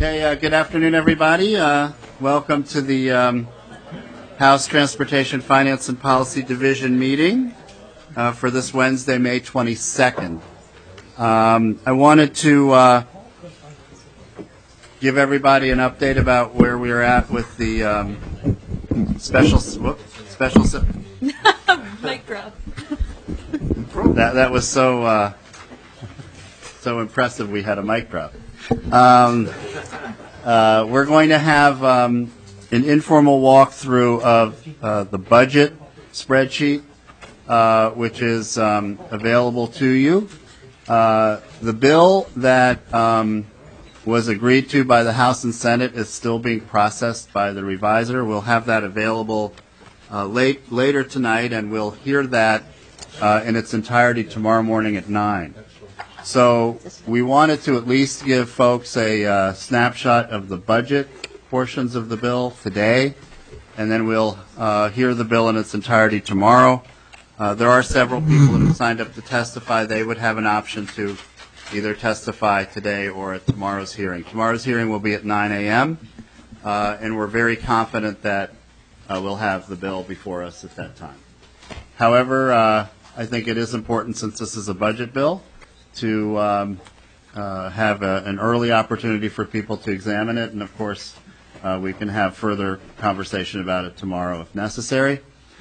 Okay, good afternoon, everybody. Welcome to the House Transportation Finance and Policy Division meeting for this Wednesday, May 22nd. I wanted to give everybody an update about where we are at with the special. Mic drop. That was so impressive. We had a mic drop. We're going to have an informal walkthrough of the budget spreadsheet, which is available to you. The bill that was agreed to by the House and Senate is still being processed by the reviser. We'll have that available later tonight, and we'll hear that in its entirety tomorrow morning at 9. So we wanted to at least give folks a snapshot of the budget portions of the bill today, and then we'll hear the bill in its entirety tomorrow. There are several people that have signed up to testify. They would have an option to either testify today or at tomorrow's hearing. Tomorrow's hearing will be at 9 a.m., and we're very confident that we'll have the bill before us at that time. However, I think it is important, since this is a budget bill, to have an early opportunity for people to examine it, and of course we can have further conversation about it tomorrow if necessary.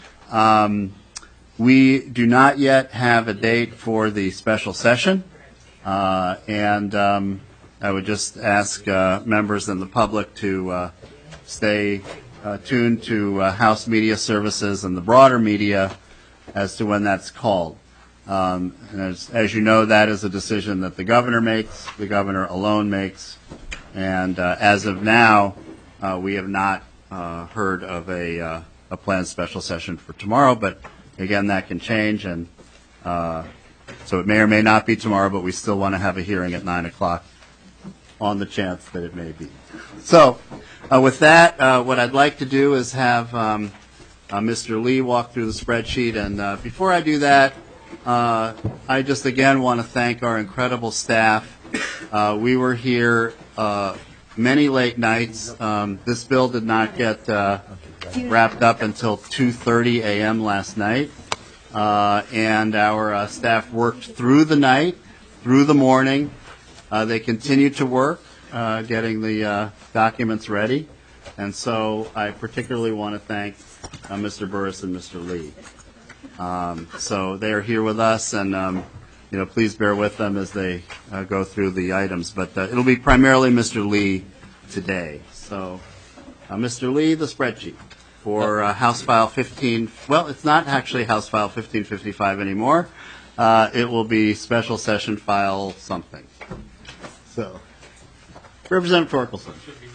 We do not yet have a date for the special session, and I would just ask members and the public to stay tuned to House Media Services and the broader media as to when that's called. And as you know, that is a decision that the governor makes, the governor alone makes, and as of now, we have not heard of a planned special session for tomorrow, but again, that can change, and so it may or may not be tomorrow, but we still want to have a hearing at 9 o'clock on the chance that it may be. So with that, what I'd like to do is have Mr. Lee walk through the spreadsheet, and before I do that, I just again want to thank our incredible staff. We were here many late nights. This bill did not get wrapped up until 2:30 a.m. last night, and our staff worked through the night, through the morning. They continued to work, getting the documents ready, and so I particularly want to thank Mr. Burris and Mr. Lee. So they are here with us, and please bear with them as they go through the items. But it'll be primarily Mr. Lee today. So, Mr. Lee, the spreadsheet for House File 15. Well, it's not actually House File 1555 anymore. It will be Special Session File something. So, Representative Torkelson.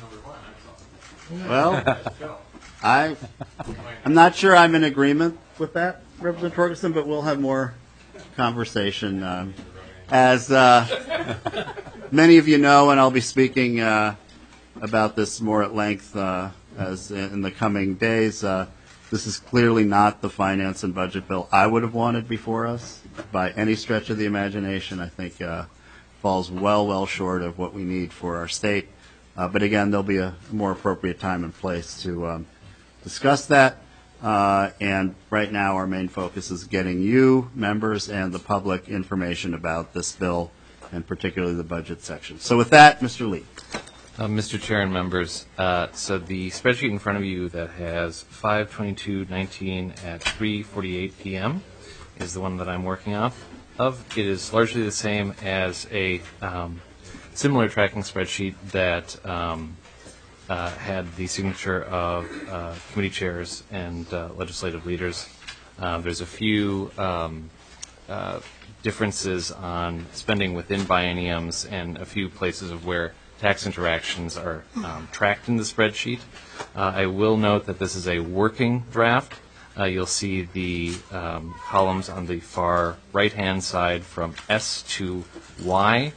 Well, I'm not sure I'm in agreement with that, Representative Torkelson, but we'll have more conversation. As many of you know, and I'll be speaking about this more at length as in the coming days, this is clearly not the finance and budget bill I would have wanted before us by any stretch of the imagination. I think falls well short of what we need for our state. But again, there'll be a more appropriate time and place to discuss that. And right now our main focus is getting you, members, and the public information about this bill, and particularly the budget section. So with that, Mr. Lee. Mr. Chair and members, so the spreadsheet in front of you that has 5/22/19 at 3:48 p.m. is the one that I'm working off of. It is largely the same as a similar tracking spreadsheet that had the signature of committee chairs and legislative leaders. There's a few differences on spending within bienniums and a few places of where tax interactions are tracked in the spreadsheet. I will note that this is a working draft. You'll see the columns on the far right-hand side from S to Y.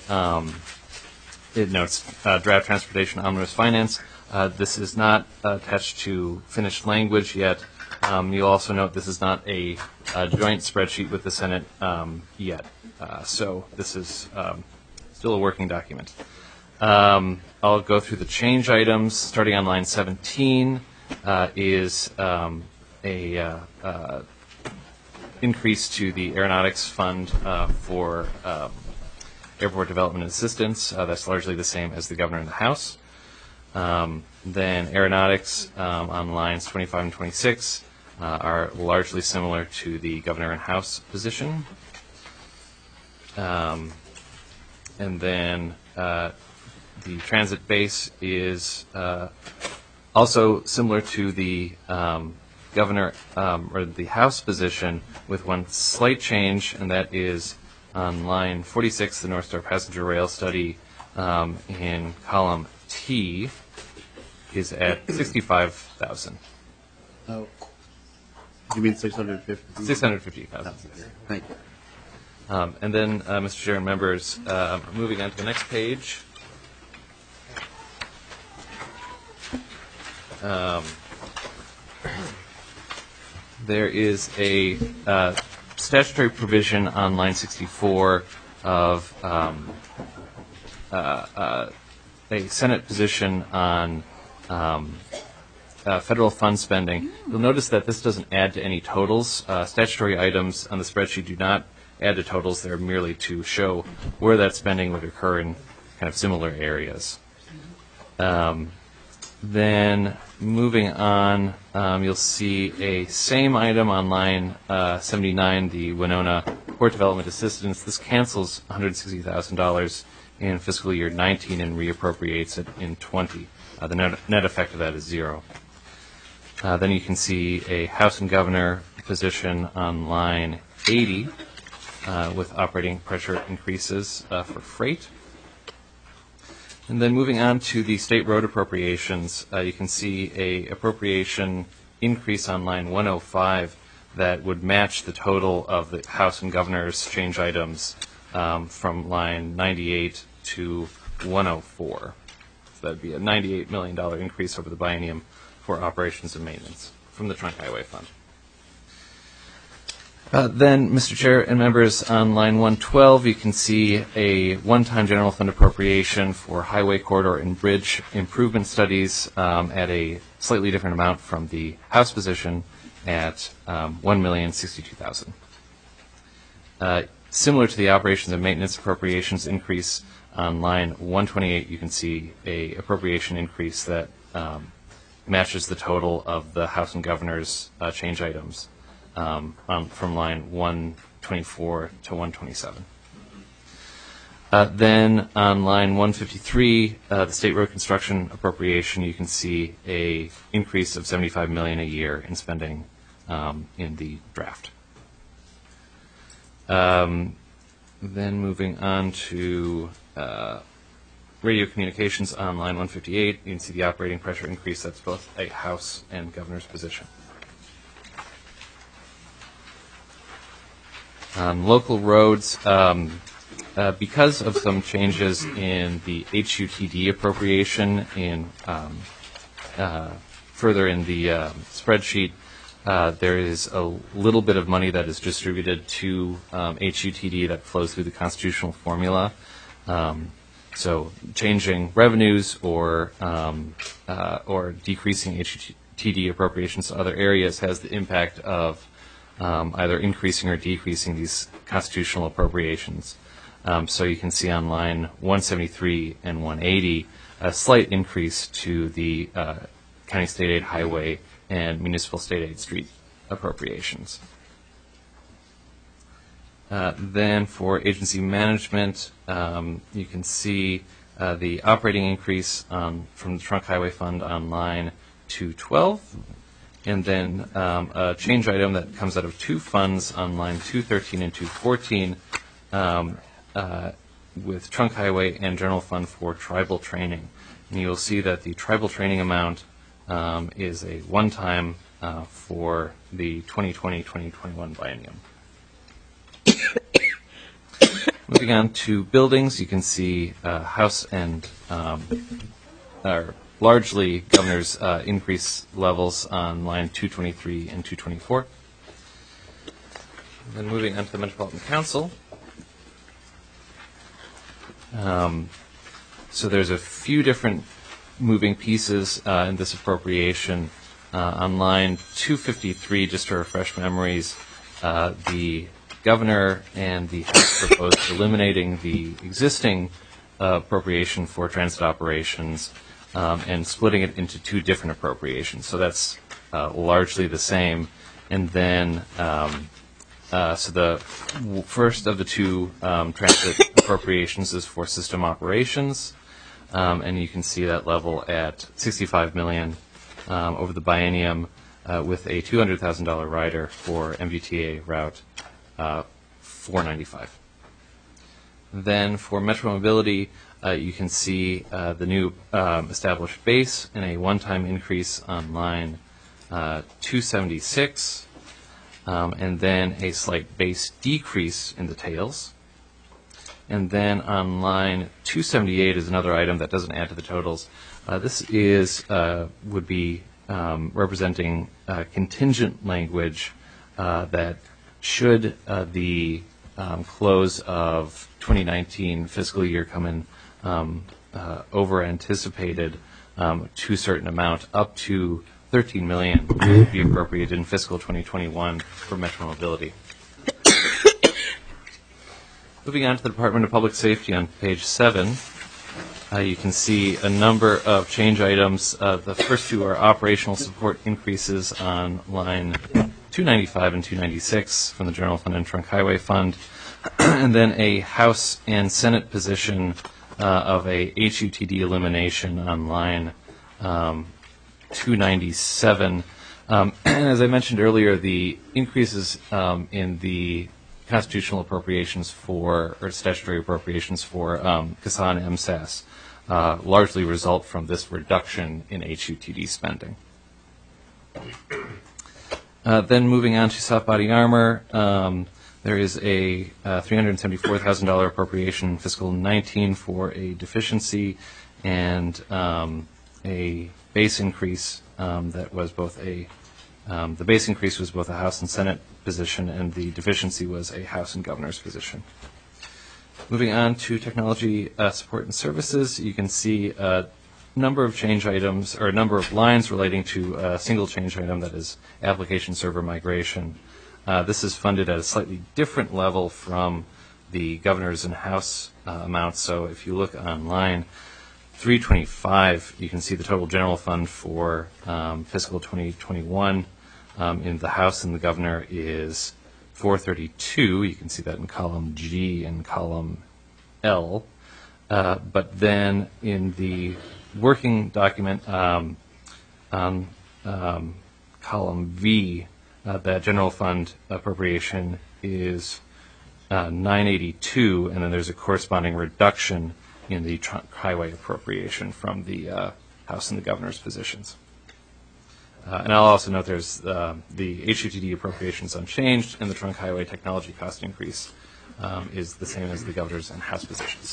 It notes draft transportation omnibus finance. This is not attached to finished language yet. You'll also note this is not a joint spreadsheet with the Senate yet. So this is still a working document. I'll go through the change items. Starting on line 17 is a increase to the aeronautics fund for airport development assistance. That's largely the same as the governor and the House. Then aeronautics on lines 25 and 26 are largely similar to the governor and House position. And then the transit base is also similar to the governor or the House position, with one slight change, and that is on line 46, the North Star Passenger Rail Study in column T is at 65,000. Oh. You mean 650? 650,000. Thank you. And then, Mr. Chair and members, moving on to the next page. There is a statutory provision on line 64 of a Senate position on federal fund spending. You'll notice that this doesn't add to any totals. Statutory items on the spreadsheet do not add to totals. They're merely to show where that spending would occur in kind of similar areas. Then moving on, you'll see a same item on line 79, the Winona Port Development Assistance. This cancels $160,000 in fiscal year 19 and reappropriates it in 20. The net effect of that is zero. Then you can see a House and Governor position on line 80 with operating pressure increases for freight. And then moving on to the state road appropriations, you can see a appropriation increase on line 105 that would match the total of the House and Governor's change items from line 98 to 104. So that would be a $98 million increase over the biennium for operations and maintenance from the Trunk Highway Fund. Then, Mr. Chair and members, on line 112, you can see a one-time general fund appropriation for highway corridor and bridge improvement studies at a slightly different amount from the House position at $1,062,000. Similar to the operations and maintenance appropriations increase on line 128, you can see a appropriation increase that matches the total of the House and Governor's change items. From line 124 to 127. Then on line 153, the state road construction appropriation, you can see a increase of $75 million a year in spending in the draft. Then moving on to radio communications on line 158, you can see the operating pressure increase. That's both a House and Governor's position. On local roads, because of some changes in the HUTD appropriation in further in the spreadsheet, there is a little bit of money that is distributed to HUTD that flows through the constitutional formula. So changing revenues or decreasing HUTD appropriations to other areas has the impact of either increasing or decreasing these constitutional appropriations. So you can see on line 173 and 180 a slight increase to the county state aid highway and municipal state aid street appropriations. Then for agency management, you can see the operating increase from the Trunk Highway Fund on line 212. And then a change item that comes out of two funds on line 213 and 214 with Trunk Highway and General Fund for tribal training. And you'll see that the tribal training amount is a one-time for the 2020-2021 biennium. Moving on to buildings, you can see House and largely Governor's increase levels on line 223 and 224. And then moving on to the Metropolitan Council. So there's a few different moving pieces in this appropriation. On line 253, just to refresh memories, the governor and the House proposed eliminating the existing appropriation for transit operations and splitting it into two different appropriations. So that's largely the same. And then, so the first of the two transit appropriations is for system operations, and you can see that level at $65 million over the biennium with a $200,000 rider for MBTA Route 495. Then for Metro Mobility, you can see the new established base and a one-time increase on line 276, and then a slight base decrease in the tails. And then on line 278 is another item that doesn't add to the totals. This is would be representing contingent language that should the close of 2019 fiscal year come in over anticipated to a certain amount, up to $13 million would be appropriated in fiscal 2021 for Metro Mobility. Moving on to the Department of Public Safety on page 7, you can see a number of change items. The first two are operational support increases on line 295 and 296 from the General Fund and Trunk Highway Fund, and then a House and Senate position of a HUTD elimination on line 297. And as I mentioned earlier, the increases in the constitutional appropriations for, or statutory appropriations for Kasan MSAS largely result from this reduction in HUTD spending. Then moving on to soft body armor, there is a $374,000 appropriation in fiscal 19 for a deficiency and a base increase that was both a the base increase was both a House and Senate position, and the deficiency was a House and Governor's position. Moving on to technology support and services, you can see a number of change items, or a number of lines relating to a single change item, that is application server migration. This is funded at a slightly different level from the Governor's and House amounts. So if you look on line 325, you can see the total general fund for fiscal 2021 in the House and the Governor is 432. You can see that in column G and column L. But then in the working document on column V, that general fund appropriation is 982, and then there's a corresponding reduction in the trunk highway appropriation from the House and the Governor's positions. And I'll also note there's the HUTD appropriations unchanged, and the trunk highway technology cost increase is the same as the Governor's and House positions.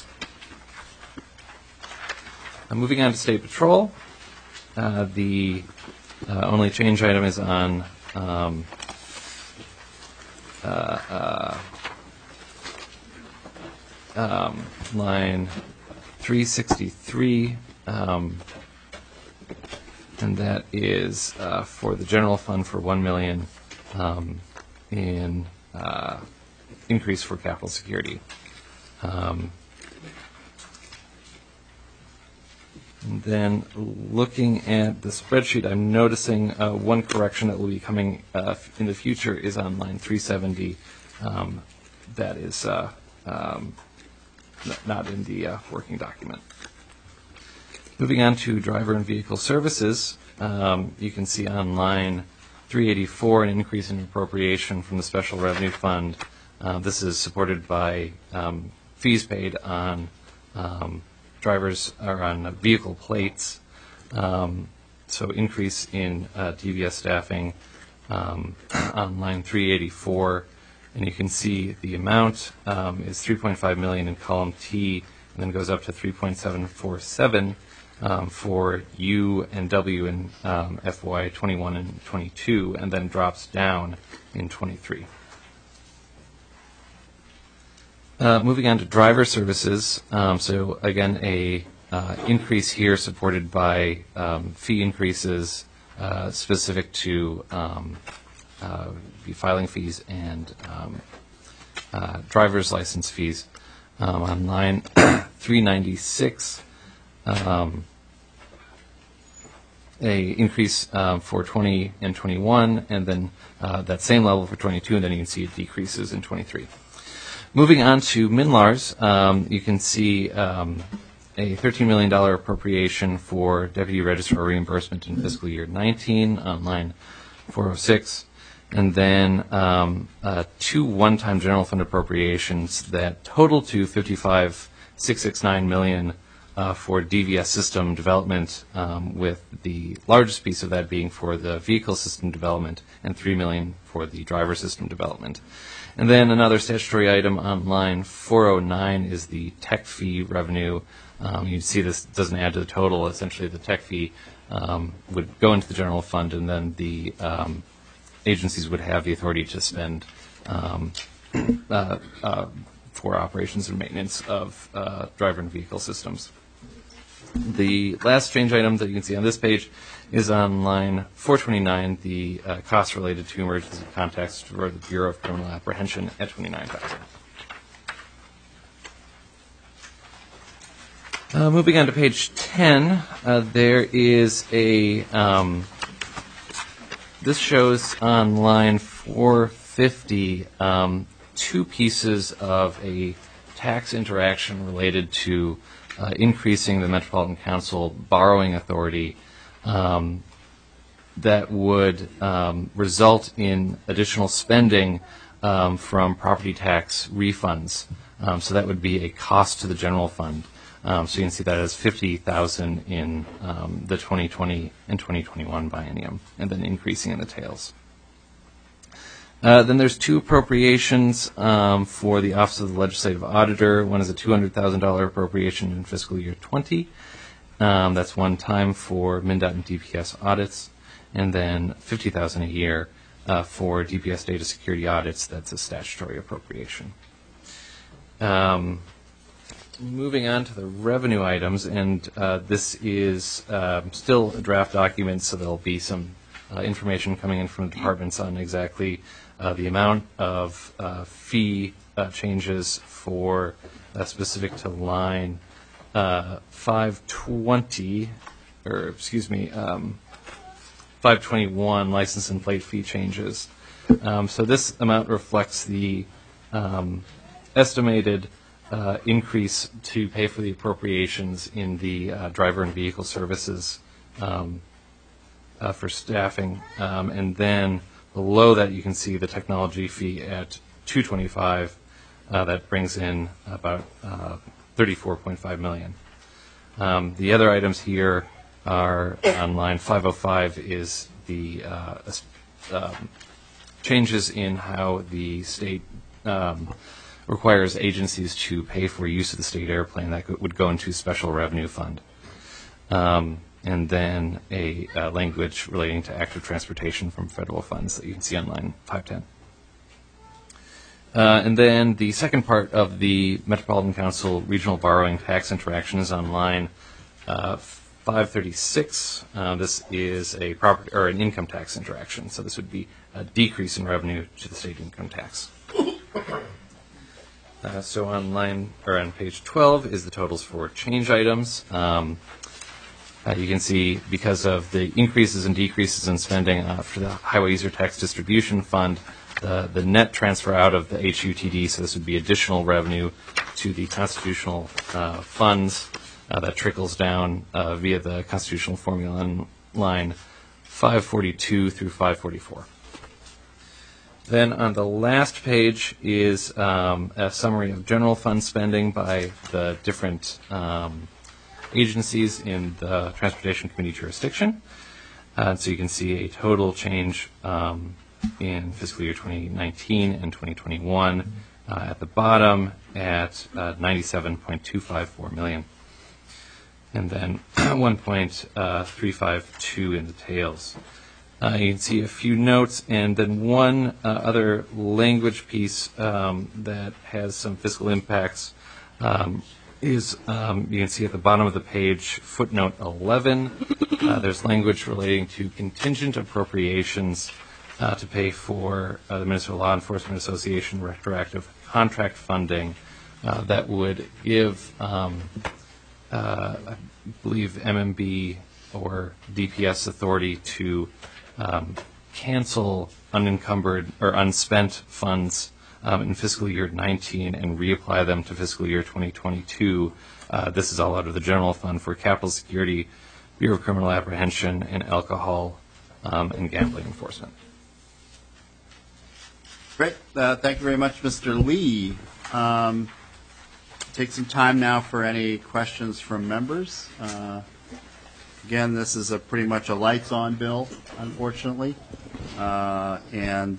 Moving on to State Patrol, the only change item is on line 363, and that is for the general fund for $1 million in increase for capital security. And then looking at the spreadsheet, I'm noticing one correction that will be coming in the future is on line 370. That is not in the working document. Moving on to driver and vehicle services, you can see on line 384 an increase in appropriation from the Special Revenue Fund. This is supported by fees paid on drivers or on vehicle plates. So increase in DVS staffing on line 384, and you can see the amount is $3.5 million in column T, and then goes up to 3.747 for U and W in FY 21 and 22, and then drops down in 23. Moving on to driver services, so again, a increase here supported by fee increases specific to the filing fees and driver's license fees. On line 396, a increase for 20 and 21, and then that same level for 22, and then you can see it decreases in 23. Moving on to MNLARS, you can see a $13 million appropriation for Deputy Registrar reimbursement in fiscal year 19 on line 406, and then two one-time general fund appropriations that total to $55,669 million for DVS system development, with the largest piece of that being for the vehicle system development and $3 million for the driver system development. And then another statutory item on line 409 is the tech fee revenue. You see this doesn't add to the total. Essentially, the tech fee would go into the general fund, and then the agencies would have the authority to spend for operations and maintenance of driver and vehicle systems. The last change item that you can see on this page is on line 429, the costs related to emergency contacts for the Bureau of Criminal Apprehension at $29,000. Moving on to page 10, there is a, this shows on line 450 two pieces of a tax interaction related to increasing the Metropolitan Council borrowing authority that would result in additional spending from property tax refunds. So that would be a cost to the general fund. So you can see that as $50,000 in the 2020 and 2021 biennium, and then increasing in the tails. Then there's two appropriations for the Office of the Legislative Auditor. One is a $200,000 appropriation in fiscal year 20. That's one time for MnDOT and DPS audits, and then $50,000 a year for DPS data security audits. That's a statutory appropriation. Moving on to the revenue items, and this is still a draft document, so there'll be some information coming in from the departments on exactly the amount of fee changes for specific to line 520, or excuse me, 521 license and plate fee changes. So this amount reflects the estimated increase to pay for the appropriations in the driver and vehicle services for staffing, and then below that you can see the technology fee at $225. That brings in about $34.5 million. The other items here are on line 505 is the changes in how the state requires agencies to pay for use of the state airplane. That would go into special revenue fund. And then a language relating to active transportation from federal funds that you can see on line 510. And then the second part of the Metropolitan Council regional borrowing tax interaction is on line 536. This is a property or an income tax interaction. So this would be a decrease in revenue to the state income tax. So on page 12 is the totals for change items. You can see because of the increases and decreases in spending for the Highway User Tax Distribution Fund, the net transfer out of the HUTD, so this would be additional revenue to the constitutional funds that trickles down via the constitutional formula on line 542 through 544. Then on the last page is a summary of general fund spending by the different agencies in the Transportation Committee jurisdiction. So you can see a total change in fiscal year 2019 and 2021 at the bottom at $97.254 million. And then 1.352 in the tails. You can see a few notes, and then one other language piece that has some fiscal impacts is, you can see at the bottom of the page, footnote 11. There's language relating to contingent appropriations to pay for the Minnesota Law Enforcement Association retroactive contract funding that would give, I believe, MMB or DPS authority to cancel unencumbered or unspent funds in fiscal year 19 and reapply them to fiscal year 2022. This is all out of the general fund for capital security, Bureau of Criminal Apprehension, and alcohol and gambling enforcement. Great. Thank you very much, Mr. Lee. Take some time now for any questions from members. Again, this is pretty much a lights-on bill, unfortunately, and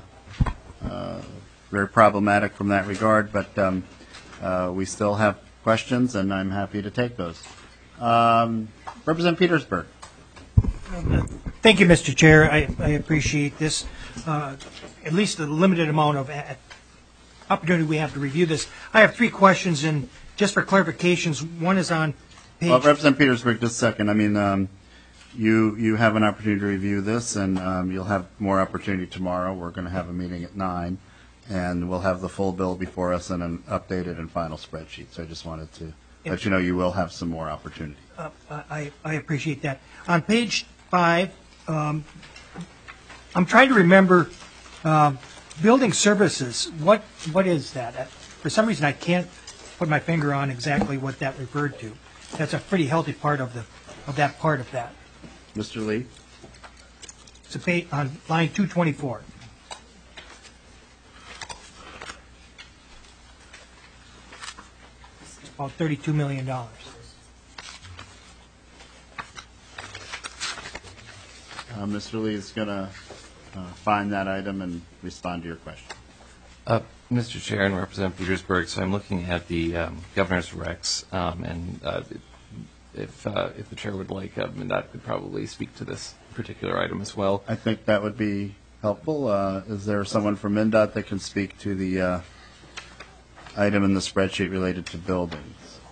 very problematic from that regard, but we still have questions, and I'm happy to take those. Representative Petersburg. Thank you, Mr. Chair. I appreciate this. At least the limited amount of opportunity we have to review this. I have three questions, and just for clarifications, one is on page... Well, Representative Petersburg, just a second. I mean, you have an opportunity to review this, and you'll have more opportunity tomorrow. We're going to have a meeting at 9, and we'll have the full bill before us and an updated and final spreadsheet. So I just wanted to let you know you will have some more opportunity. I appreciate that. On page 5, I'm trying to remember building services. What is that? For some reason, I can't put my finger on exactly what that referred to. That's a pretty healthy part of that part of that. Mr. Lee? It's on line 224. It's about $32 million. Mr. Lee is going to find that item and respond to your question. Mr. Chair and Representative Petersburg, so I'm looking at the governor's recs, and if the chair would like, MnDOT could probably speak to this particular item as well. I think that would be helpful. Is there someone from MnDOT that can speak to the item in the spreadsheet related to buildings?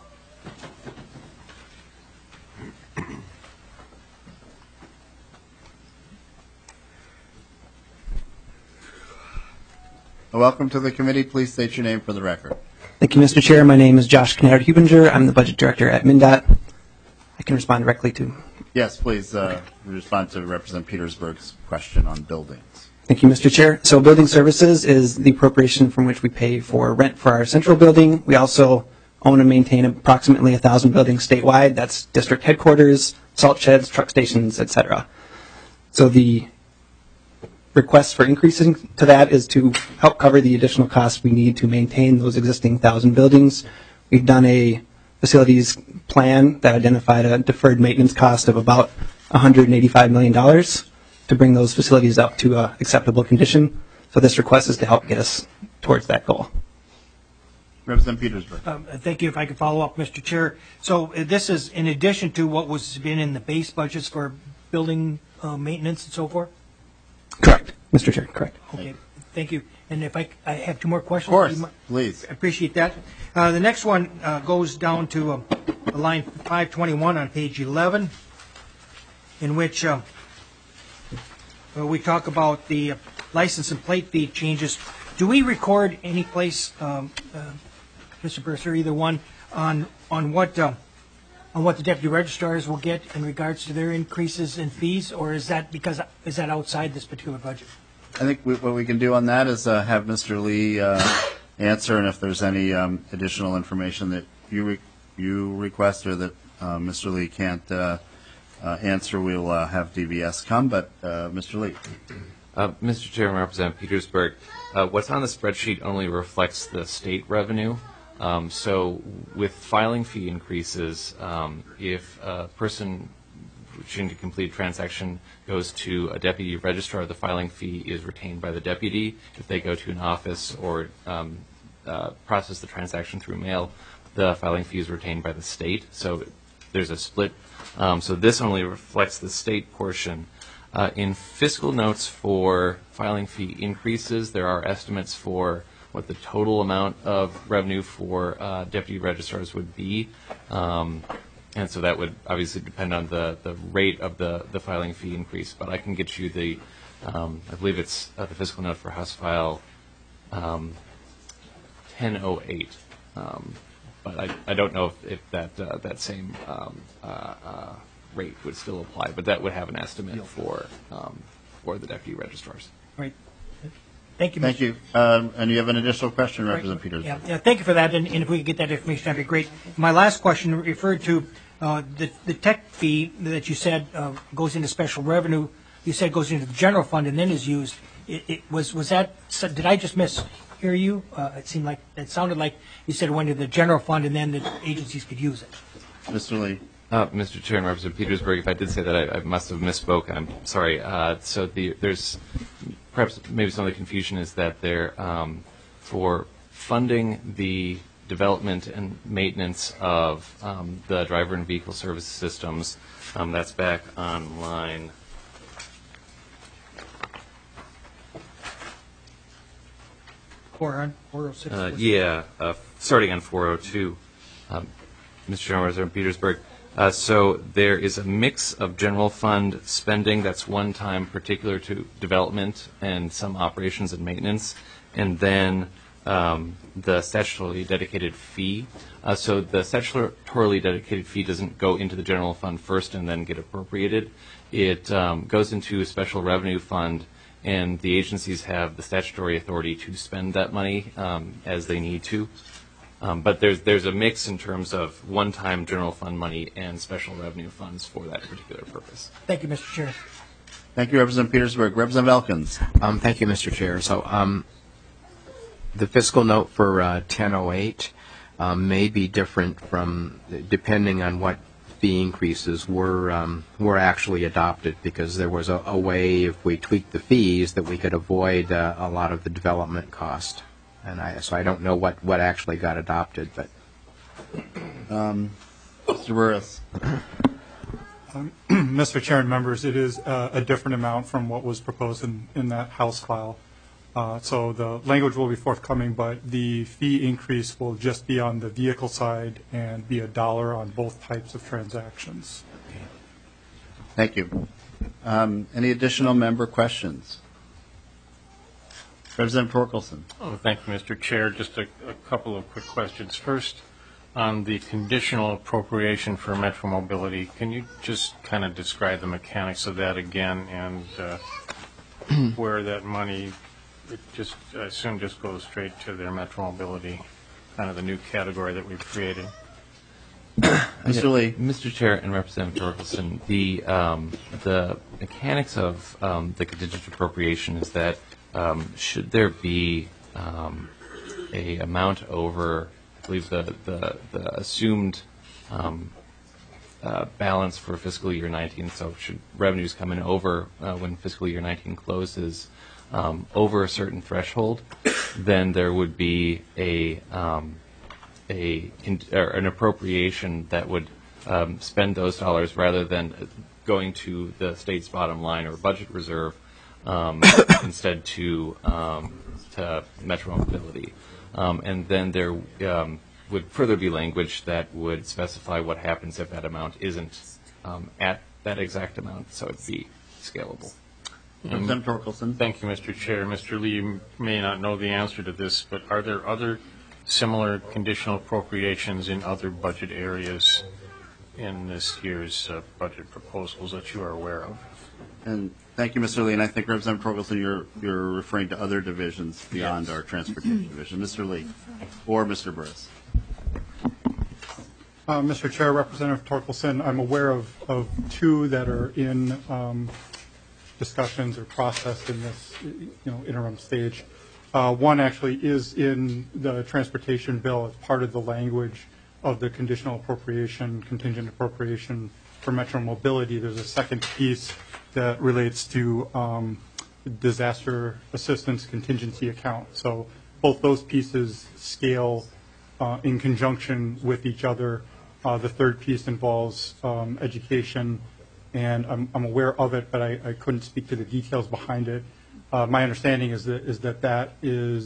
Welcome to the committee. Please state your name for the record. Thank you, Mr. Chair. My name is Josh Knerd-Hubinger. I'm the budget director at MnDOT. I can respond directly to. Yes, please respond to Representative Petersburg's question on buildings. Thank you, Mr. Chair. So building services is the appropriation from which we pay for rent for our central building. We also own and maintain approximately 1,000 buildings statewide. That's district headquarters, salt sheds, truck stations, etc. So the request for increasing to that is to help cover the additional costs we need to maintain those existing 1,000 buildings. We've done a facilities plan that identified a deferred maintenance cost of about $185 million to bring those facilities up to acceptable condition. So this request is to help get us towards that goal. Representative Petersburg. Thank you. If I could follow up, Mr. Chair. So this is in addition to what was been in the base budgets for building maintenance and so forth? Correct, Mr. Chair, correct. Okay, thank you. And if I have two more questions. Of course, please. I appreciate that. The next one goes down to line 521 on page 11, in which we talk about the license and plate fee changes. Do we record any place, Mr. Bursar, either one, on what the deputy registrars will get in regards to their increases in fees, or is that outside this particular budget? I think what we can do on that is have Mr. Lee answer, and if there's any additional information that you request or that Mr. Lee can't answer, we'll have DVS come. But Mr. Lee. Mr. Chair and Representative Petersburg, what's on the spreadsheet only reflects the state revenue. So with filing fee increases, if a person wishing to complete a transaction goes to a deputy registrar, the filing fee is retained by the deputy. If they go to an office or process the transaction through mail, the filing fee is retained by the state. So there's a split. So this only reflects the state portion. In fiscal notes for filing fee increases, there are estimates for what the total amount of revenue for deputy registrars would be. And so that would obviously depend on the rate of the filing fee increase. But I can get you the, I believe it's the fiscal note for House File 1008. But I don't know if that same rate would still apply. But that would have an estimate for the deputy registrars. Right. Thank you. Thank you. And you have an additional question, Representative Peters? Yeah, thank you for that. And if we could get that information, that'd be great. My last question referred to the tech fee that you said goes into special revenue. You said goes into the general fund and then is used. Was that? Did I just mishear you? It sounded like you said it went into the general fund and then the agencies could use it. Mr. Lee. Mr. Chair and Representative Petersburg, if I did say that, I must have misspoke. I'm sorry. So there's perhaps maybe some of the confusion is that they're for funding the development and maintenance of the driver and vehicle service systems. That's back on line 406. Starting on 402, Mr. Chairman, Representative Petersburg. So there is a mix of general fund spending that's one time particular to development and some operations and maintenance, and then the statutorily dedicated fee. So the statutorily dedicated fee doesn't go into the general fund first and then get appropriated. It goes into a special revenue fund, and the agencies have the statutory authority to spend that money as they need to. But there's a mix in terms of one-time general fund money and special revenue funds for that particular purpose. Thank you, Mr. Chair. Thank you, Representative Petersburg. Representative Elkins. Thank you, Mr. Chair. So the fiscal note for 1008 may be different from depending on what fee increases were actually adopted, because there was a way, if we tweaked the fees, that we could avoid a lot of the development cost. And so I don't know what actually got adopted, but Mr. Burris. Mr. Chair and members, it is a different amount from what was proposed in that House file. So the language will be forthcoming, but the fee increase will just be on the vehicle side and be $1 on both types of transactions. Thank you. Any additional member questions? Representative Torkelson. Oh, thank you, Mr. Chair. Just a couple of quick questions. First, on the conditional appropriation for Metro Mobility, can you just kind of describe the mechanics of that again and where that money, I assume, just goes straight to their Metro Mobility, kind of the new category that we've created? Mr. Lee. Mr. Chair and Representative Torkelson, the mechanics of the contingent appropriation is that should there be a amount over, I believe the assumed balance for fiscal year 19, so should revenues come in over when fiscal year 19 closes over a certain threshold, then there would be an appropriation that would spend those dollars rather than going to the state's bottom line or budget reserve. Instead to Metro Mobility. And then there would further be language that would specify what happens if that amount isn't at that exact amount, so it'd be scalable. Representative Torkelson. Thank you, Mr. Chair. Mr. Lee, you may not know the answer to this, but are there other similar conditional appropriations in other budget areas in this year's budget proposals that you are aware of? And thank you, Mr. Lee. And I think, Representative Torkelson, you're referring to other divisions beyond our transportation division. Mr. Lee or Mr. Burris. Mr. Chair, Representative Torkelson, I'm aware of two that are in discussions or processed in this interim stage. One actually is in the transportation bill as part of the language of the conditional appropriation, contingent appropriation for Metro Mobility. There's a second piece that relates to disaster assistance contingency account. So both those pieces scale in conjunction with each other. The third piece involves education, and I'm aware of it, but I couldn't speak to the details behind it. My understanding is that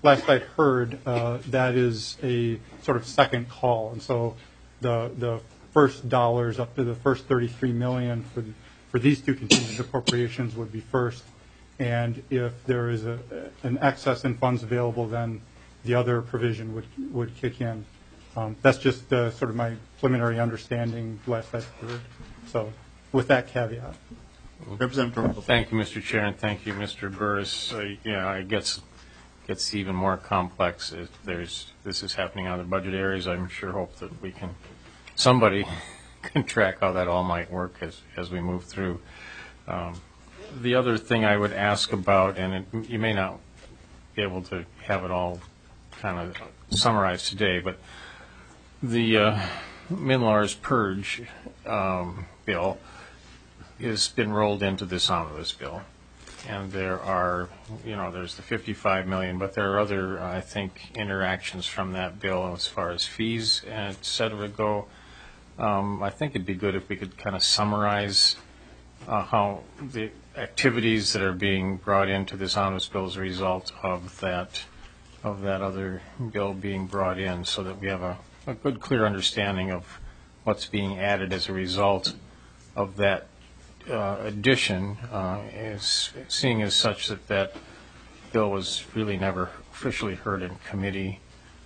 last I'd heard, that is a sort of second call, and so the first dollars up to the first $33 million for these two contingent appropriations would be first, and if there is an excess in funds available, then the other provision would kick in. That's just sort of my preliminary understanding last I'd heard. So with that caveat. Representative Torkelson. Thank you, Mr. Chair, and thank you, Mr. Burris. It gets even more complex if this is happening in other budget areas. I'm sure hope that somebody can track how that all might work as we move through. The other thing I would ask about, and you may not be able to have it all kind of summarized today, but the Minlar's purge bill has been rolled into this omnibus bill. And there are, there's the $55 million, but there are other, I think, interactions from that bill as far as fees, et cetera, go. I think it'd be good if we could kind of summarize how the activities that are being brought into this omnibus bill as a result of that other bill being brought in, so that we have a good, clear understanding of what's being added as a result of that addition, is seeing as such that bill was really never officially heard in committee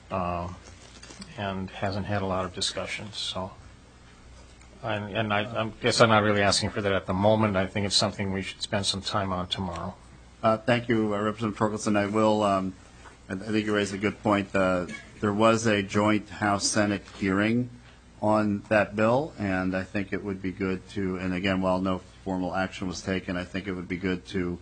and hasn't had a lot of discussions. So, I guess I'm not really asking for that at the moment. I think it's something we should spend some time on tomorrow. Thank you, Representative Torkelson. I will. I think you raised a good point. There was a joint House-Senate hearing on that bill, and I think it would be good to, and again, while no formal action was taken, I think it would be good to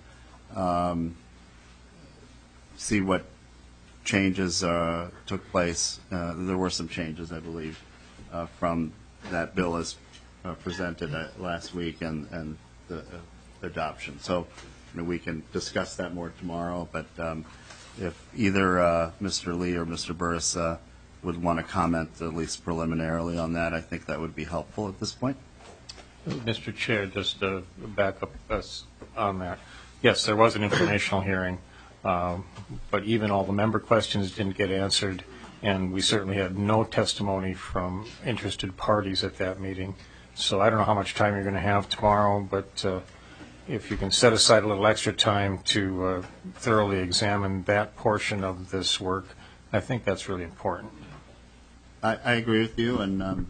see what changes took place. There were some changes, I believe, from that bill as presented last week and the adoption. So we can discuss that more tomorrow, but if either Mr. Lee or Mr. Burris would want to comment, at least preliminarily, on that, I think that would be helpful at this point. Mr. Chair, just to back up us on that. Yes, there was an informational hearing, but even all the member questions didn't get answered, and we certainly had no testimony from interested parties at that meeting. So I don't know how much time you're going to have tomorrow, but if you can set aside a little extra time to thoroughly examine that portion of this work, I think that's really important. I agree with you, and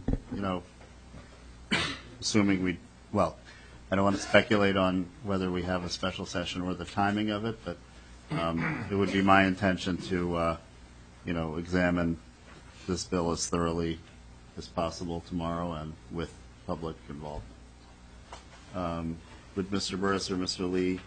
assuming I don't want to speculate on whether we have a special session or the timing of it, but it would be my intention to, examine this bill as thoroughly as possible tomorrow and with public involvement. Would Mr. Burris or Mr. Lee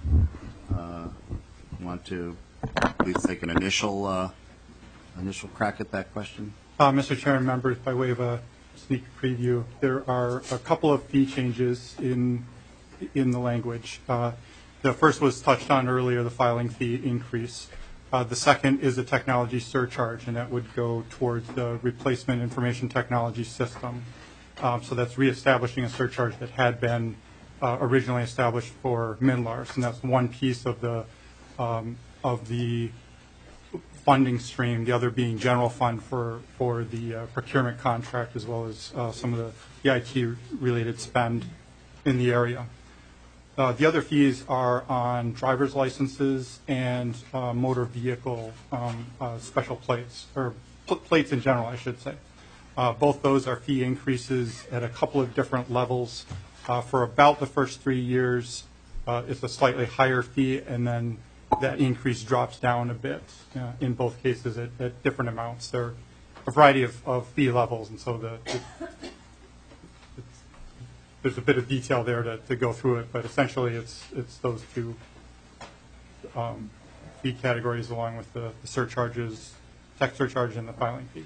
want to please take an initial crack at that question? Mr. Chairman, members, by way of a sneak preview, there are a couple of fee changes in the language. The first was touched on earlier, the filing fee increase. The second is a technology surcharge, and that would go towards the replacement information technology system. So that's reestablishing a surcharge that had been originally established for Minlars, and that's one piece of the funding stream, the other being general fund for the procurement contract, as well as some of the IT-related spend in the area. The other fees are on driver's licenses and motor vehicle special plates, or plates in general, I should say. Both those are fee increases at a couple of different levels. For about the first 3 years, it's a slightly higher fee, and then that increase drops down a bit in both cases at different amounts. There are a variety of fee levels, and so there's a bit of detail there to go through it, but essentially it's those two fee categories along with the surcharges, tech surcharge and the filing fee.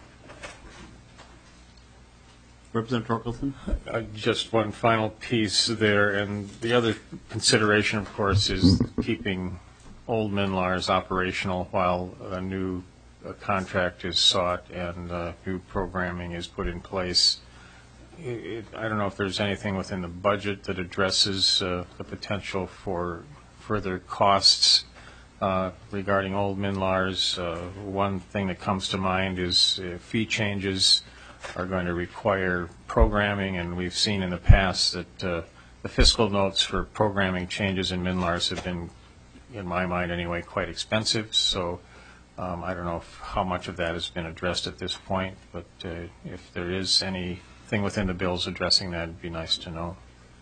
Representative Torkelson? Just one final piece there, and the other consideration, of course, is keeping old Minlars operational while a new contract is sought and new programming is put in place. I don't know if there's anything within the budget that addresses the potential for further costs regarding old Minlars. One thing that comes to mind is fee changes are going to require programming, and we've seen in the past that the fiscal notes for programming changes in Minlars have been, in my mind anyway, quite expensive. So I don't know how much of that has been addressed at this point, but if there is anything within the bills addressing that, it'd be nice to know.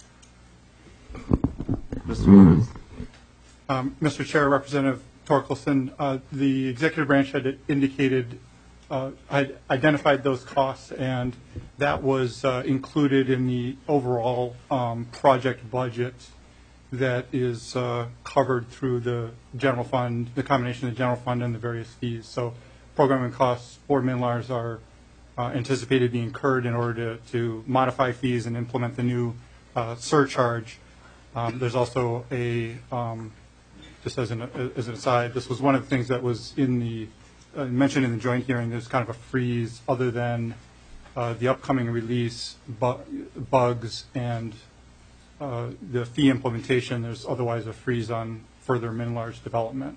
Mr. Chair, Representative Torkelson, the executive branch had indicated, had identified those costs, and that was included in the overall project budget that is covered through the general fund, the combination of the general fund and the various fees. So programming costs for Minlars are anticipated to be incurred in order to modify fees and implement the new surcharge. There's also just as an aside, this was one of the things that was in the mentioned in the joint hearing. There's kind of a freeze other than the upcoming release, bugs, and the fee implementation. There's otherwise a freeze on further Minlars development.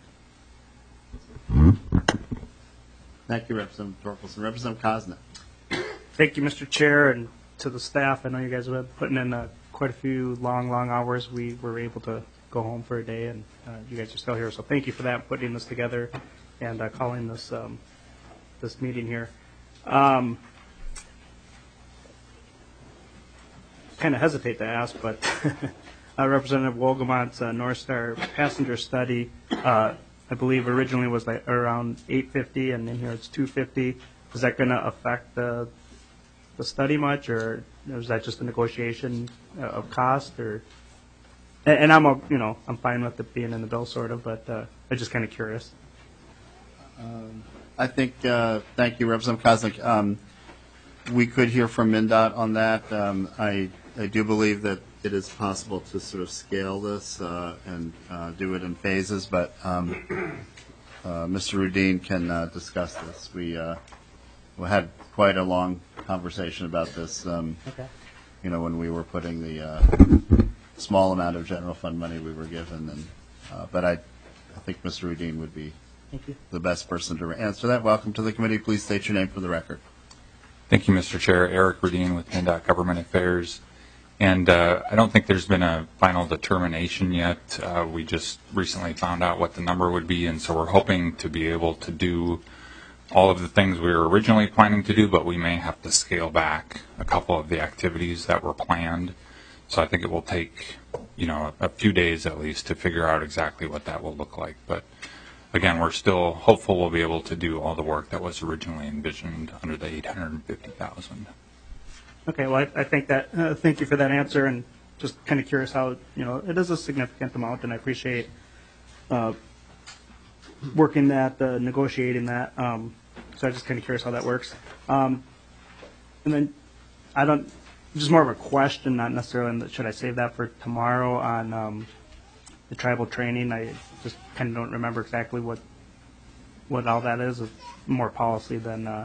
Thank you, Representative Torkelson. Representative Koznick. Thank you, Mr. Chair, and to the staff. I know you guys have been putting in quite a few long hours. We were able to go home for a day, and you guys are still here. So thank you for that, putting this together and calling this this meeting here. Kind of hesitate to ask, but Representative Wolgamont's North Star passenger study, I believe originally was like around $850, and in here it's $250. Is that going to affect the study much, or is that just a negotiation of cost? Or and I'm I'm fine with it being in the bill, sort of, but I'm just kind of curious. I think, thank you, Representative Koznick. We could hear from MnDOT on that. I do believe that it is possible to sort of scale this and do it in phases, but Mr. Rudin can discuss this. We had quite a long conversation about this, Okay. when we were putting the small amount of general fund money we were given. And but I think Mr. Rudin would be Thank you. the best person to answer that. Welcome to the committee. Please state your name for the record. Thank you, Mr. Chair. Eric Rudin with MnDOT Government Affairs. And I don't think there's been a final determination yet. We just recently found out what the number would be, and so we're hoping to be able to do all of the things we were originally planning to do, but we may have to scale back a couple of the activities that were planned. So I think it will take, a few days at least to figure out exactly what that will look like. But again, we're still hopeful we'll be able to do all the work that was originally envisioned under the $850,000. Okay, well, I think that, thank you for that answer, and just kind of curious how, it is a significant amount, and I appreciate working that, negotiating that, so I'm just kind of curious how that works. And then, just more of a question, not necessarily, should I save that for tomorrow on the tribal training? I just kind of don't remember exactly what all that is. It's more policy than a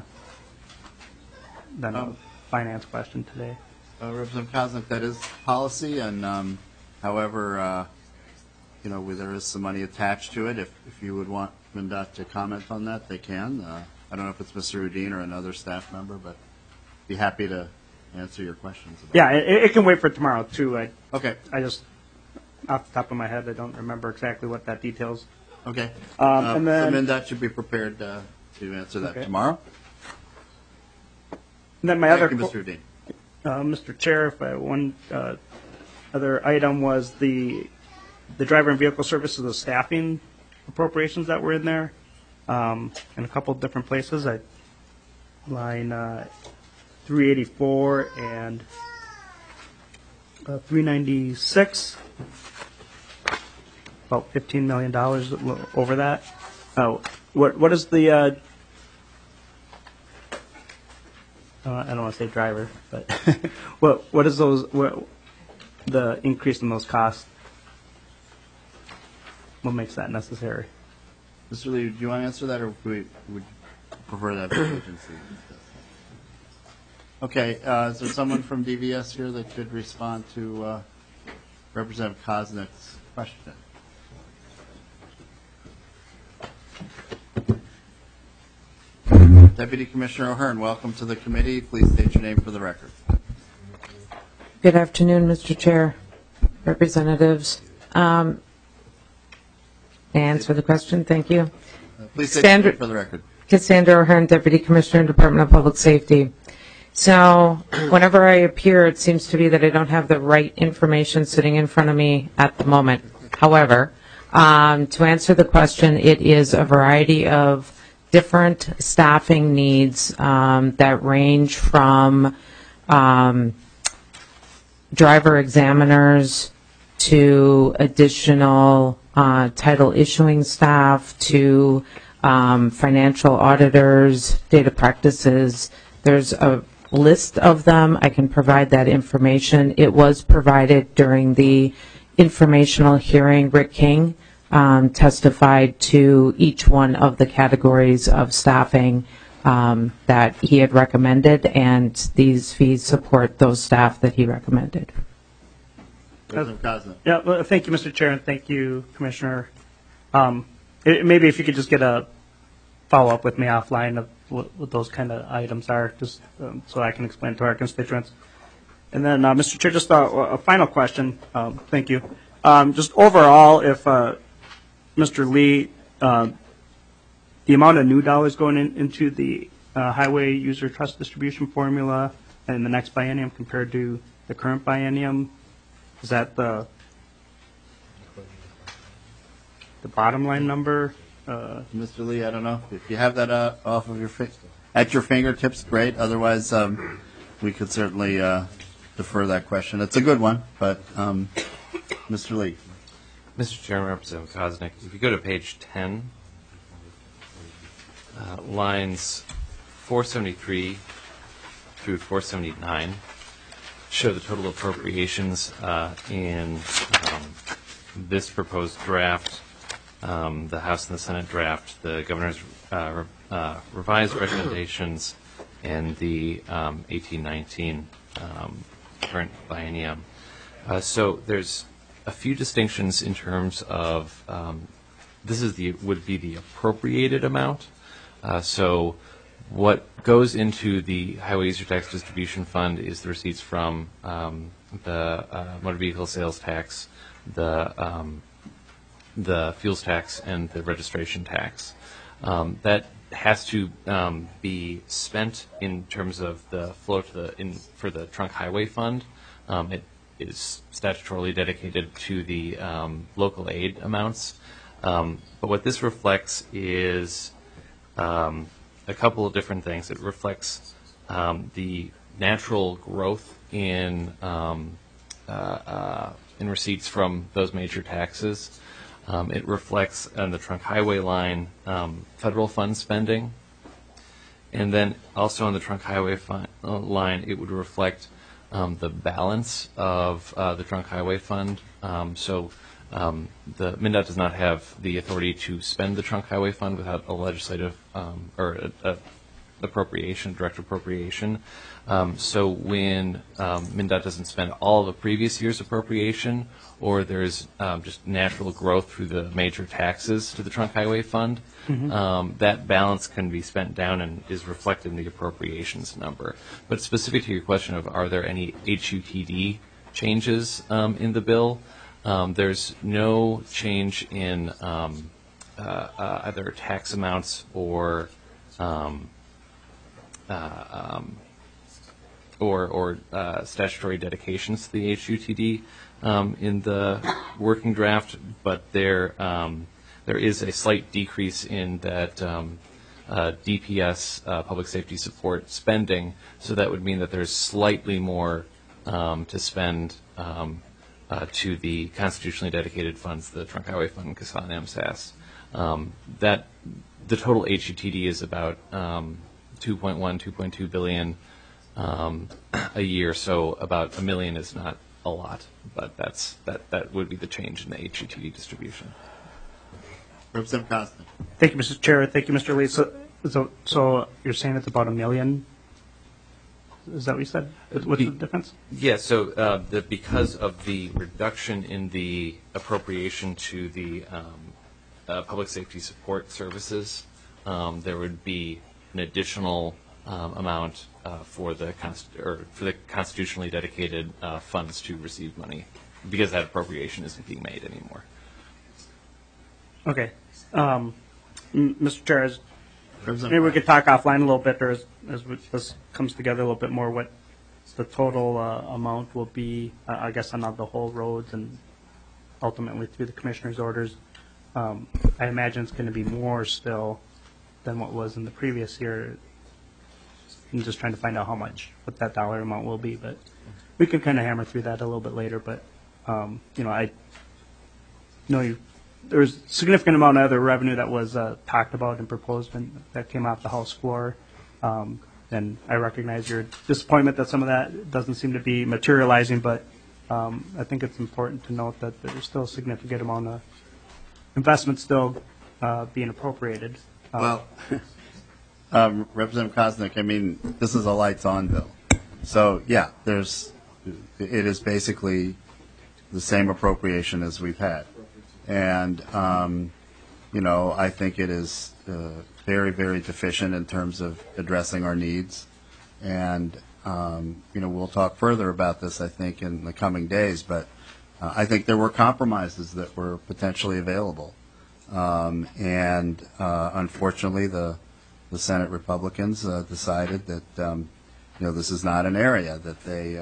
finance question today. Representative Koznick, that is policy, and however, there is some money attached to it. If you would want MnDOT to comment on that, they can. I don't know if it's Mr. Rudin or another staff member, but be happy to answer your questions. Yeah, it can wait for tomorrow, too. Okay. I just, off the top of my head, I don't remember exactly what that details. Okay. And then, so MnDOT should be prepared to answer that tomorrow. And then my Thank other you, Mr. Rudin. Mr. Chair, if I one other item was the driver and vehicle services, the staffing appropriations that were in there in a couple of different places. Line 384 and 396, about $15 million over that. What is the I don't want to say driver, but what is the increase in those costs? What makes that necessary? Mr. Lee, do you want to answer that, or would you prefer that the agency? Okay, is there someone from DVS here that could respond to Representative Koznick's question? Deputy Commissioner O'Hearn, welcome to the committee. Please state your name for the record. Good afternoon, Mr. Chair, representatives. Answer the question. Thank you. Please state your name for the record. Cassandra O'Hearn, Deputy Commissioner, Department of Public Safety. So whenever I appear, it seems to be that I don't have the right information sitting in front of me at the moment. However, to answer the question, it is a variety of different staffing needs that range from driver examiners to additional title issuing staff to financial auditors, data practices. There's a list of them. I can provide that information. It was provided during the informational hearing. Rick King testified to each one of the categories of staffing that he had recommended, and these fees support those staff that he recommended. Yeah, well, thank you, Mr. Chair, and thank you, Commissioner. Maybe if you could just get a follow-up with me offline of what those kind of items are, just so I can explain to our constituents. And then, Mr. Chair, just a final question. Thank you. Just overall, if Mr. Lee, the amount of new dollars going into the highway user trust distribution formula in the next biennium compared to the current biennium, is that the bottom line number? Mr. Lee, I don't know if you have that off of at your fingertips. Great. Otherwise, we could certainly defer that question. It's a good one, but Mr. Lee. Mr. Chairman, Representative Koznick, if you go to page 10, lines 473 through 479 show the total appropriations in this proposed draft, the House and the Senate draft, the governor's revised recommendations, and the 1819 current biennium. So there's a few distinctions in terms of this is would be the appropriated amount. So what goes into the Highway User Tax Distribution Fund is the receipts from the motor vehicle sales tax, the fuels tax, and the registration tax. That has to be spent in terms of the flow to for the trunk highway fund. It is statutorily dedicated to the local aid amounts. But what this reflects is a couple of different things. It reflects the natural growth in receipts from those major taxes. It reflects on the trunk highway line federal fund spending. And then also on the trunk highway line, it would reflect the balance of the trunk highway fund. So the MnDOT does not have the authority to spend the trunk highway fund without a legislative or appropriation, direct appropriation. So when MnDOT doesn't spend all the previous year's appropriation, or there's just natural growth through the major taxes to the trunk highway fund, that balance can be spent down and is reflected in the appropriations number. But specific to your question of are there any HUTD changes in the bill, there's no change in either tax amounts or statutory dedications to the HUTD in the working draft, but there is a slight decrease in that DPS public safety support spending, so that would mean that there's slightly more to spend to the constitutionally dedicated funds, the Trunk Highway Fund and Kasan MSAS. That the total HUTD is about 2.2 billion a year, so about $1 million is not a lot, but that would be the change in the HUTD distribution. Representative Costin. Thank you, Mr. Chair. Thank you, Mr. Lee. So you're saying it's about $1 million? Is that what you said? What's the difference? Yeah, so because of the reduction in the appropriation to the public safety support services, there would be an additional amount for the constitutionally dedicated funds to receive money, because that appropriation isn't being made anymore. Okay. Mr. Chair, maybe we could talk offline a little bit, or as this comes together a little bit more, what the total amount will be, I guess, on the whole roads and ultimately through the commissioner's orders. I imagine it's going to be more still than what was in the previous year. I'm just trying to find out what that dollar amount will be, but we can kind of hammer through that a little bit later. But I know there was a significant amount of other revenue that was talked about and proposed and that came off the House floor. And I recognize your disappointment that some of that doesn't seem to be materializing, but I think it's important to note that there's still a significant amount of investment still being appropriated. Representative Koznick, I mean, this is a lights-on bill. So, yeah, it is basically the same appropriation as we've had. And, I think it is very, very deficient in terms of addressing our needs. And, we'll talk further about this, I think, in the coming days. But I think there were compromises that were potentially available. Unfortunately, the Senate Republicans decided that, this is not an area that they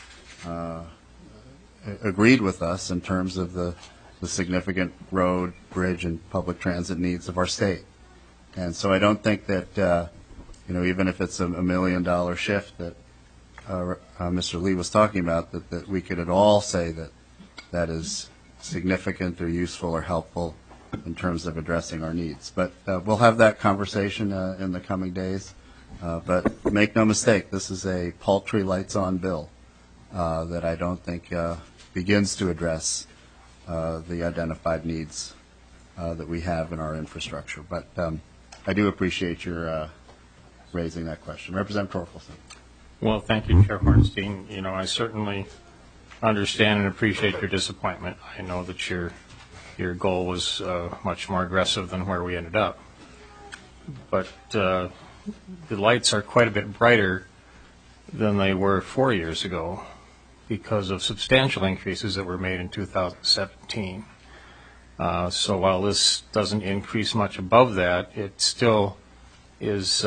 agreed with us in terms of the significant road, bridge, and public transit needs of our state. And so I don't think that, even if it's a $1 million shift that Mr. Lee was talking about, that we could at all say that is significant or useful or helpful in terms of addressing our needs. But we'll have that conversation in the coming days. But make no mistake, this is a paltry lights-on bill that I don't think begins to address the identified needs that we have in our infrastructure. But I do appreciate your raising that question. Representative Torkelson. Well, thank you, Chair Hornstein. I certainly understand and appreciate your disappointment. I know that your goal was much more aggressive than where we ended up. But the lights are quite a bit brighter than they were 4 years ago because of substantial increases that were made in 2017. So while this doesn't increase much above that, it still is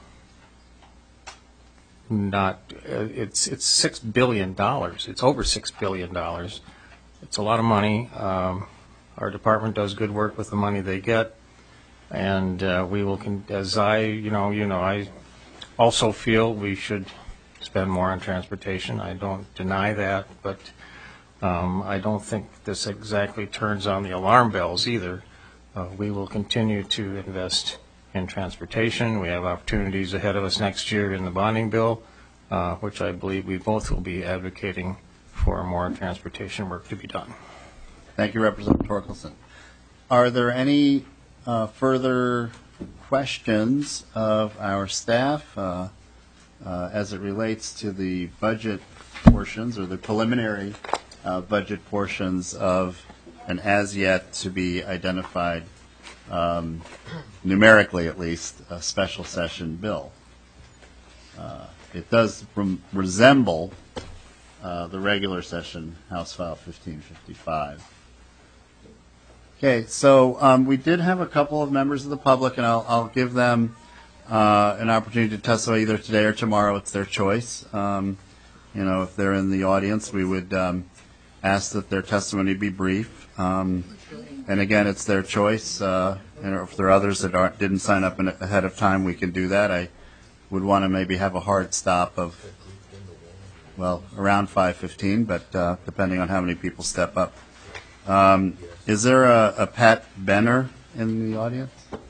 not. It's $6 billion. It's over $6 billion. It's a lot of money. Our department does good work with the money they get, and we will. As I also feel we should spend more on transportation. I don't deny that, but I don't think this exactly turns on the alarm bells either. We will continue to invest in transportation. We have opportunities ahead of us next year in the bonding bill, which I believe we both will be advocating for more transportation work to be done. Thank you, Representative Torkelson. Are there any further questions of our staff as it relates to the budget portions or the preliminary budget portions of an as yet to be identified, numerically at least, a special session bill? It does resemble the regular session House File 1555. Okay, so we did have a couple of members of the public, and I'll give them an opportunity to testify either today or tomorrow. It's their choice. If they're in the audience, we would ask that their testimony be brief. And again, it's their choice. And if there are others that didn't sign up ahead of time, we can do that. I would want to maybe have a hard stop of, around 5:15, but depending on how many people step up. Is there a Pat Benner in the audience?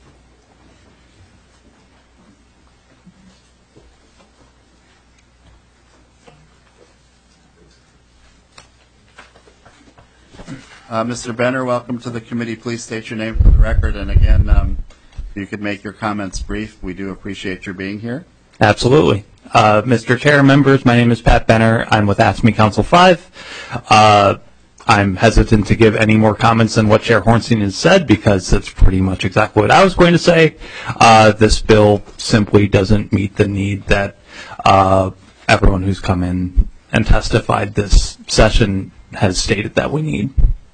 Mr. Benner, welcome to the committee. Please state your name for the record. And again, if you could make your comments brief, we do appreciate your being here. Absolutely. Mr. Chair, members, my name is Pat Benner. I'm with AFSCME Council 5. I'm hesitant to give any more comments than what Chair Hornstein has said because that's pretty much exactly what I was going to say. This bill simply doesn't meet the need that everyone who's come in and testified this session has stated that we need.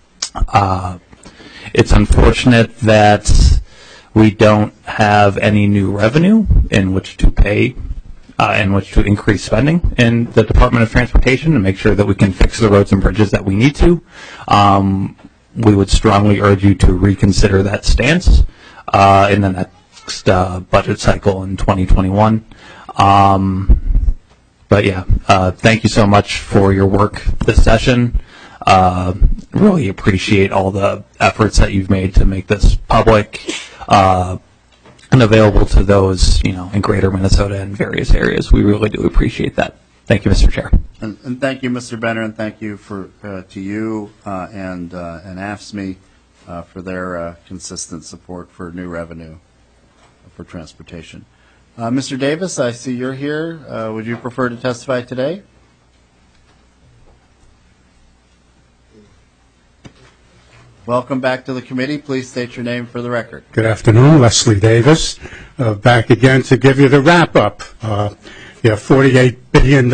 It's unfortunate that we don't have any new revenue in which to pay, in which to increase spending in the Department of Transportation to make sure that we can fix the roads and bridges that we need to. We would strongly urge you to reconsider that stance in the next budget cycle in 2021. But yeah, thank you so much for your work this session. Really appreciate all the efforts that you've made to make this public and available to those, in greater Minnesota and various areas. We really do appreciate that. Thank you, Mr. Chair. And thank you, Mr. Benner, and thank you to you and AFSCME for their consistent support for new revenue for transportation. Mr. Davis, I see you're here. Would you prefer to testify today? Welcome back to the committee. Please state your name for the record. Good afternoon, Leslie Davis, back again to give you the wrap-up. You have $48 billion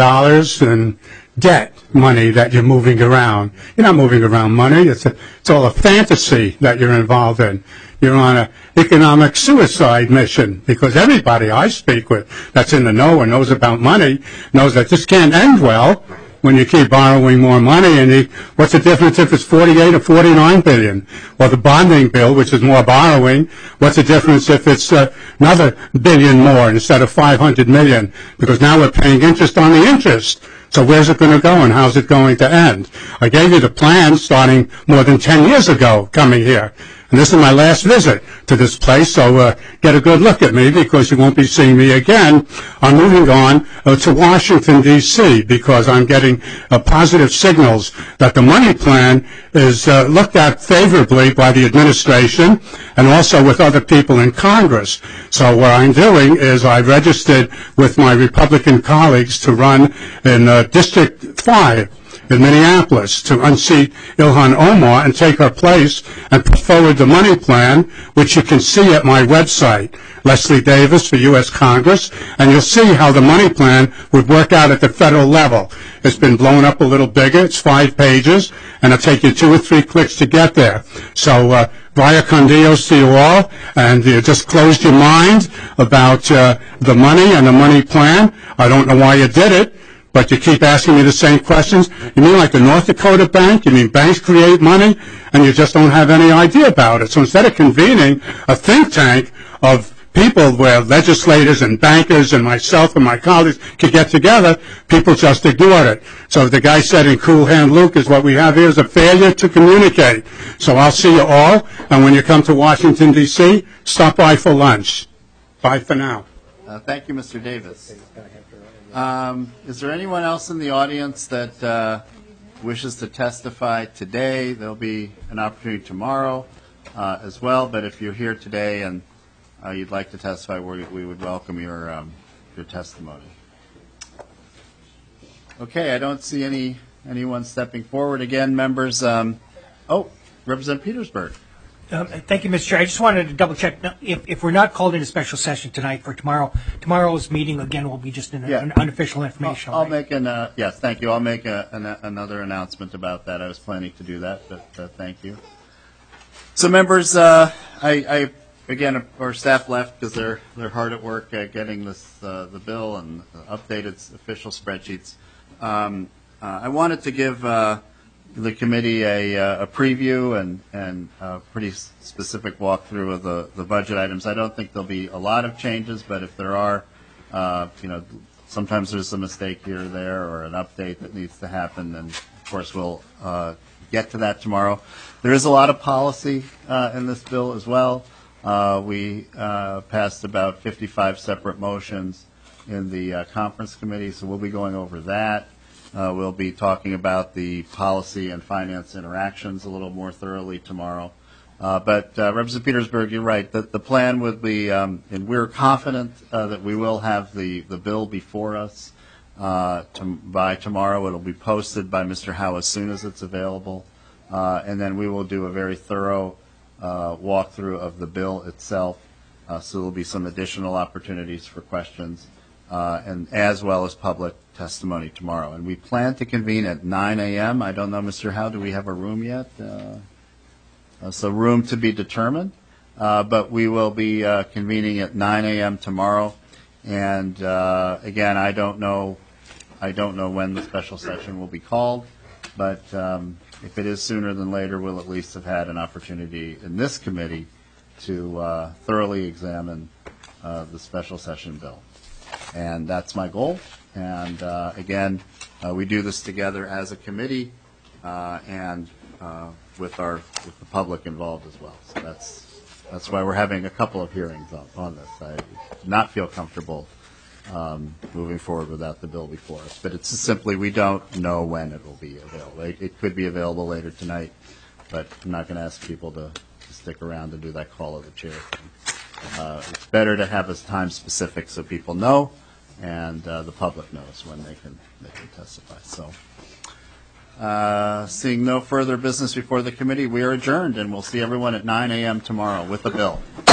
in debt money that you're moving around. You're not moving around money. It's all a fantasy that you're involved in. You're on an economic suicide mission because everybody I speak with that's in the know and knows about money knows that this can't end well when you keep borrowing more money. And what's the difference if it's 48 or 49 billion? Well, the bonding bill, which is more borrowing, what's the difference if it's another billion more instead of 500 million? Because now we're paying interest on the interest. So where's it going to go and how's it going to end? I gave you the plan starting more than 10 years ago coming here. And this is my last visit to this place, so get a good look at me because you won't be seeing me again. I'm moving on to Washington, D.C., because I'm getting positive signals that the money plan is looked at favorably by the administration and also with other people in Congress. So what I'm doing is I registered with my Republican colleagues to run in District 5 in Minneapolis to unseat Ilhan Omar and take her place and put forward the money plan, which you can see at my website, Leslie Davis for U.S. Congress, and you'll see how the money plan would work out at the federal level. It's been blown up a little bigger. It's 5 pages, and it'll take you 2 or 3 clicks to get there. So via con Dios to you all, and you just closed your mind about the money and the money plan. I don't know why you did it, but you keep asking me the same questions. You mean like the North Dakota Bank? You mean banks create money and you just don't have any idea about it? So instead of convening a think tank of people where legislators and bankers and myself and my colleagues could get together, people just ignored it. So the guy said in Cool Hand Luke is what we have here is a failure to communicate. So I'll see you all, and when you come to Washington, D.C., stop by for lunch. Bye for now. Thank you, Mr. Davis. Is there anyone else in the audience that wishes to testify today? There'll be an opportunity tomorrow as well, but if you're here today and you'd like to testify, we would welcome your testimony. Okay, I don't see anyone stepping forward. Again, members. Representative Petersburg. Thank you, Mr. Chair. I just wanted to double check. If we're not called into special session tonight for tomorrow's meeting again will be just an unofficial information. I'll make yes, thank you. I'll make another announcement about that. I was planning to do that, but thank you. So, members, I again, our staff left because they're hard at work getting this the bill and updated official spreadsheets. I wanted to give the committee a preview and a pretty specific walkthrough of the budget items. I don't think there'll be a lot of changes, but if there are, sometimes there's a mistake here or there or an update that needs to happen, and of course we'll get to that tomorrow. There is a lot of policy in this bill as well. We passed about 55 separate motions in the conference committee, so we'll be going over that. We'll be talking about the policy and finance interactions a little more thoroughly tomorrow. But Representative Petersburg, you're right. The plan would be, and we're confident that we will have the bill before us by tomorrow. It'll be posted by Mr. Howe as soon as it's available. and then we will do a very thorough walkthrough of the bill itself. So there will be some additional opportunities for questions, and as well as public testimony tomorrow. And we plan to convene at 9 a.m. I don't know, Mr. Howe, do we have a room yet? So room to be determined, but we will be convening at 9 a.m. tomorrow. And again, I don't know when the special session will be called, but if it is sooner than later, we'll at least have had an opportunity in this committee to thoroughly examine the special session bill. And that's my goal. And again, we do this together as a committee and with the public involved as well. So that's why we're having a couple of hearings on this. I do not feel comfortable moving forward without the bill before us. But it's simply we don't know when it will be available. It could be available later tonight, but I'm not going to ask people to stick around and do that call of the chair. It's better to have a time specific so people know and the public knows when they can testify. So seeing no further business before the committee, we are adjourned, and we'll see everyone at 9 a.m. tomorrow with the bill.